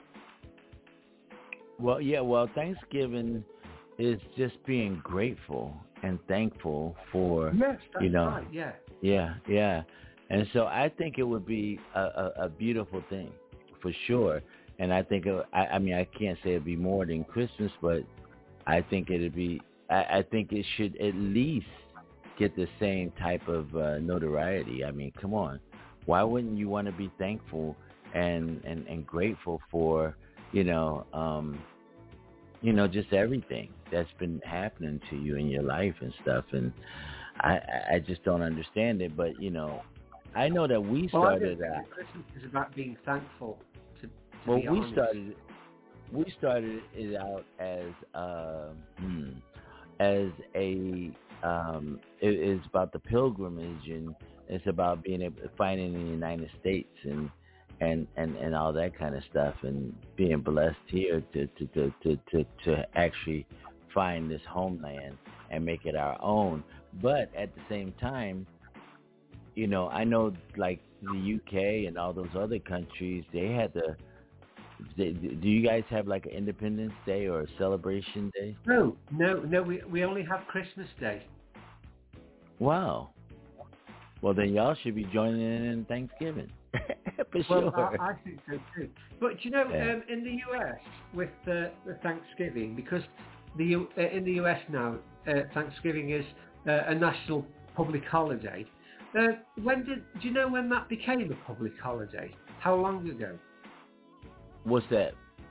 Well, yeah, well, Thanksgiving is just being grateful and thankful for, yes, that's you know, right, yeah. Yeah, yeah. And so I think it would be a, a, a beautiful thing for sure. And I think, it, I, I mean, I can't say it'd be more than Christmas, but I think it'd be, I, I think it should at least get the same type of uh, notoriety. I mean, come on. Why wouldn't you want to be thankful and, and, and grateful for, you know, um, you know, just everything that's been happening to you in your life and stuff. And I, I just don't understand it. But, you know, I know that we started well, I out. Christmas is about being thankful. To, to well, be we honest. started. We started it out as uh, hmm, as a. Um, it is about the pilgrimage, and it's about being able to find in the United States and and, and, and all that kind of stuff, and being blessed here to to, to, to, to to actually find this homeland and make it our own. But at the same time, you know, I know like the U K and all those other countries, they had the. They, do you guys have like an Independence Day or a celebration day? No, no, no. We we only have Christmas Day. Wow. Well, then y'all should be joining in Thanksgiving. For well, sure. I, I think so too. But you know, Yeah. um, in the U S with uh, the Thanksgiving, because the U, uh, in the U S now, uh, Thanksgiving is uh, a national public holiday. Uh, when did do you know when that became a public holiday? How long ago? What's that?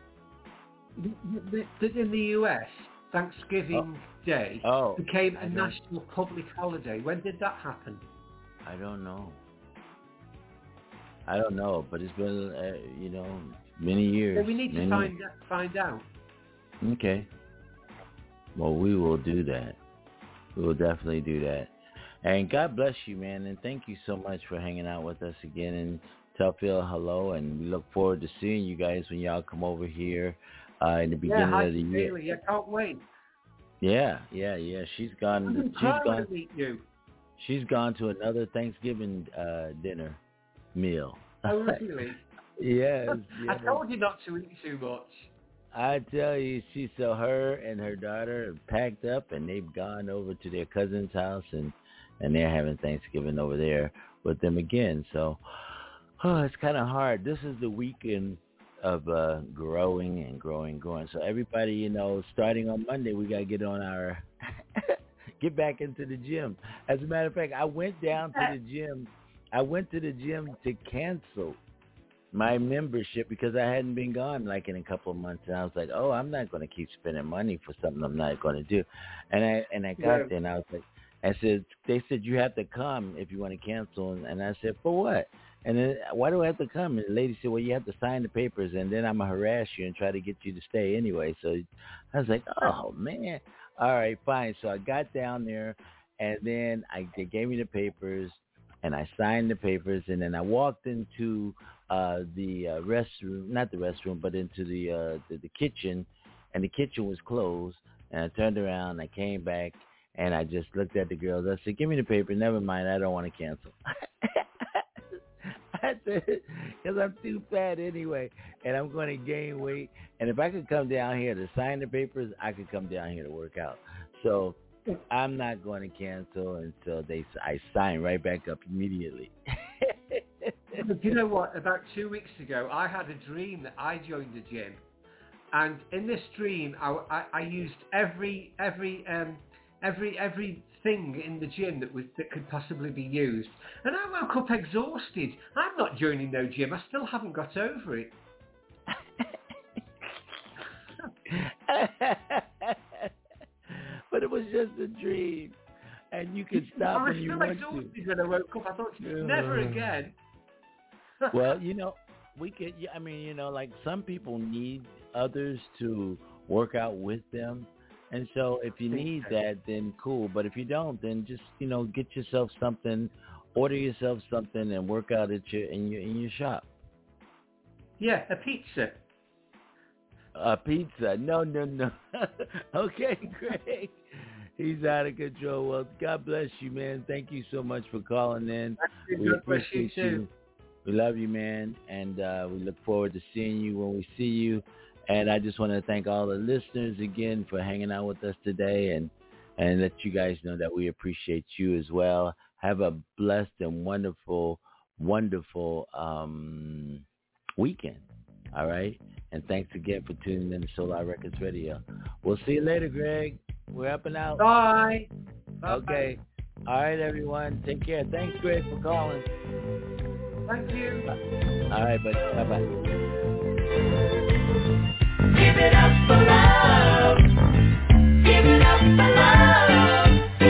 That in the U S, Thanksgiving oh. Day oh, became a I national public holiday. When did that happen? I don't know. I don't know, but it's been, uh, you know, many years. So we need many... to find find out. Okay. Well, we will do that. We will definitely do that. And God bless you, man. And thank you so much for hanging out with us again. And tell Phil hello. And we look forward to seeing you guys when y'all come over here uh, in the beginning yeah, hi, of the year. Bailey. I can't wait. Yeah, yeah, yeah. She's gone. I'm she's proud gone. to meet you. She's gone to another Thanksgiving uh, dinner meal. Oh, really? yes, I yes. told you not to eat too much. I tell you, she so her and her daughter are packed up, and they've gone over to their cousin's house, and and they're having Thanksgiving over there with them again. So, oh, it's kind of hard. This is the weekend of uh, growing and growing, growing. So everybody, you know, starting on Monday, we got to get on our, get back into the gym. As a matter of fact, I went down to the gym. I went to the gym to cancel my membership because I hadn't been gone like in a couple of months. And I was like, oh, I'm not going to keep spending money for something I'm not going to do. And I, and I got Yeah. there and I was like, I said, they said, you have to come if you want to cancel. And, and I said, for what? And then, why do I have to come? And the lady said, well, you have to sign the papers, and then I'm going to harass you and try to get you to stay anyway. So I was like, oh, man. All right, fine. So I got down there, and then I, they gave me the papers, and I signed the papers, and then I walked into uh, the uh, restroom, not the restroom, but into the, uh, the the kitchen, and the kitchen was closed. And I turned around, I came back, and I just looked at the girls. I said, give me the paper. Never mind, I don't want to cancel. I said, because I'm too fat anyway, and I'm going to gain weight. And if I could come down here to sign the papers, I could come down here to work out. So I'm not going to cancel until they I sign right back up immediately. But you know what? About two weeks ago, I had a dream that I joined the gym, and in this dream, I, I, I used every every um, every every thing in the gym that was that could possibly be used, and I woke up exhausted. I'm not joining no gym. I still haven't got over it. But it was just a dream, and you could stop I was when you still want exhausted to. when I woke up. I thought, never again. Well, you know, we could. Yeah, I mean, you know, like some people need others to work out with them, and so if you need that, then cool. But if you don't, then just you know, get yourself something, order yourself something, and work out at your in your in your shop. Yeah, a pizza. A pizza? No, no, no. Okay, Greg. He's out of control. Well, God bless you, man. Thank you so much for calling in. We appreciate you. We love you, man. And uh, we look forward to seeing you when we see you. And I just want to thank all the listeners again for hanging out with us today and, and let you guys know that we appreciate you as well. Have a blessed and wonderful, wonderful um, weekend. All right? And thanks again for tuning in to Solar Records Radio. We'll see you later, Greg. We're up and out. Bye. Okay. Bye. All right, everyone. Take care. Thanks, Greg, for calling. Thank you. All right, buddy. Bye-bye. Give it up for love. Give it up for love.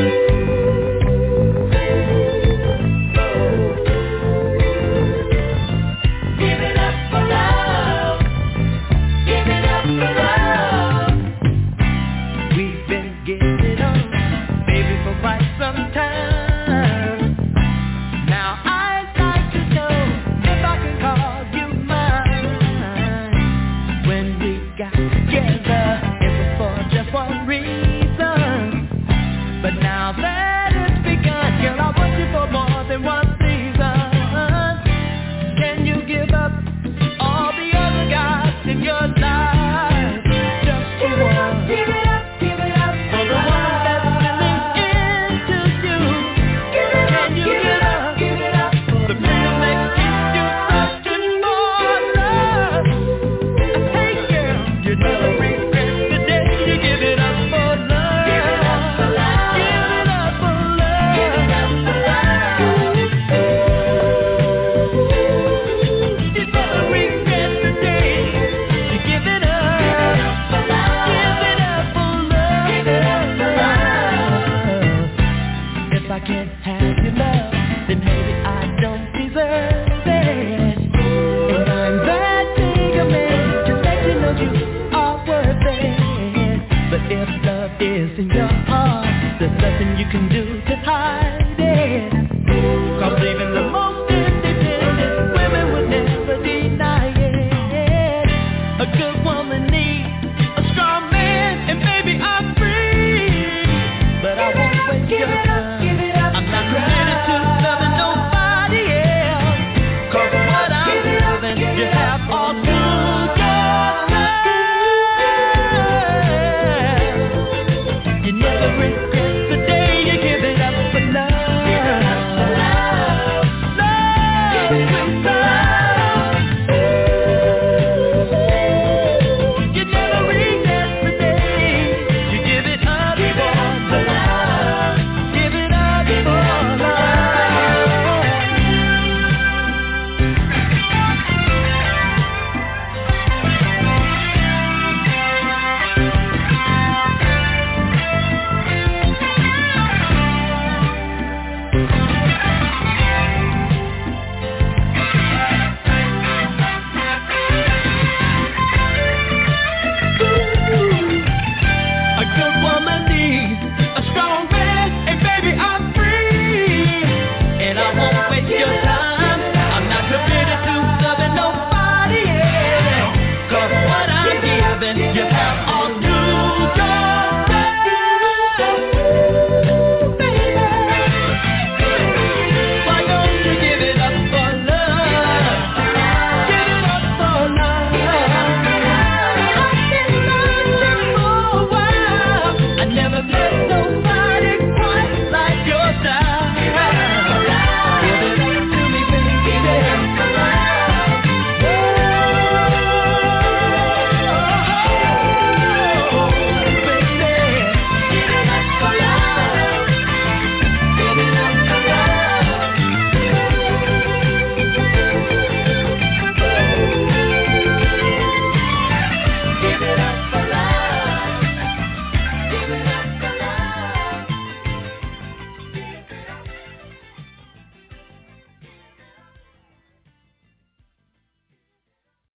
Give it up for love. Give it up for love. We've been getting it on, baby, for quite some time. Now I'd like to know if I can call you mine. When we got together, it was for just one reason. But now that it's begun, girl, I want you for more than one season. Can you give up all the other guys in your life just for one? Give it up, give it up For for the one that's really into you. Give it up, Can you give it up, give it up for the reason that keeps you searching for love? Hey girl, you never regret the day you give it up for love. Give it up for love. Give it up for love. Give it up for love. You never regret the day you give it up. Give it up for love. Give it up for love. Give it up for love. If I can't have your love, then maybe I don't deserve it. And I'm that big a man to let you know you are worth it. But if love is in your heart, there's nothing you can do to hide it. Cause even the most independent women would never deny it. A good woman